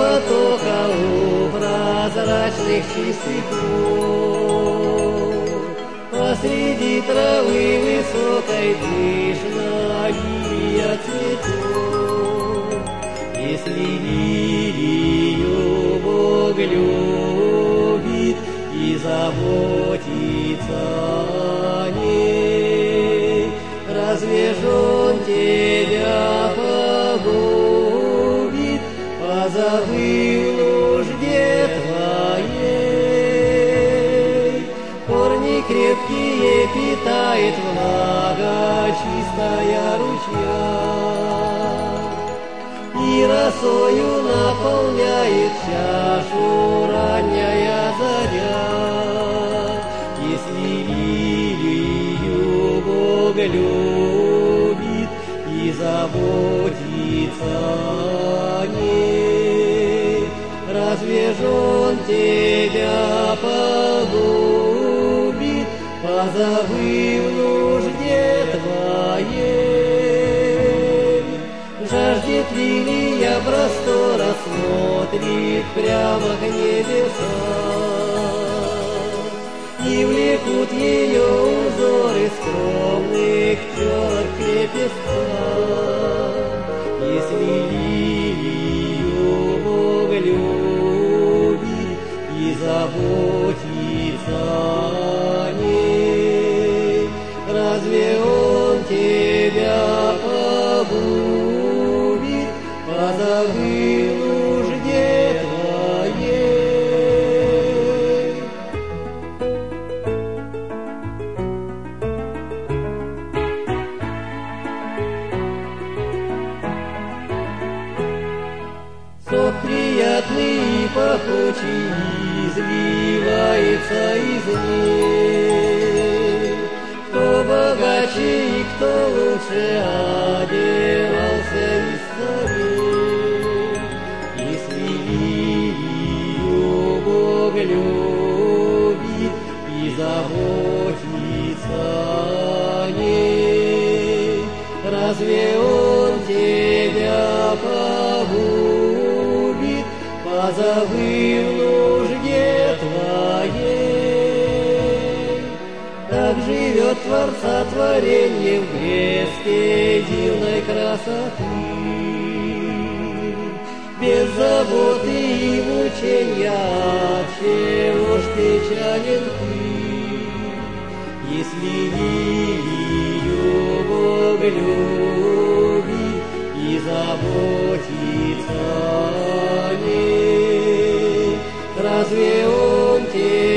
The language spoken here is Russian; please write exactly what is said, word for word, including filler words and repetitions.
потока у прозрачных чистых вод. Посреди травы высокой пышно лилия цветет. Если лилию Бог любит и заботится о ней, разве ж Он тебя погубит, позабыв нужде твоей? Корни крепкие питает влага чистая ручья, и росою наполняет чашу ранняя заря. Если лилию Бог любит и заботится о ней, разве ж Он тебя погубит, позабыв нужде твоей? Жаждет лилия простора, смотрит прямо к небесам, и влекут ее узоры скромных теток лепестка. Если лилию Бог любит и заботится о ней, разве Он тебя погубит, позабыв нужде твоей? Сок приятный и пахучий изливается из ней. Кто богаче и кто лучше одевался из царей. Если лилию Бог любит и заботится о ней, разве Он тебя погубит, позабыв нужде твоей? Так живет Творца творенье в блеске дивной красоты, без заботы и мученья, чего ж печален ты? Если лилию Бог любит и заботится о ней, разве Он тебя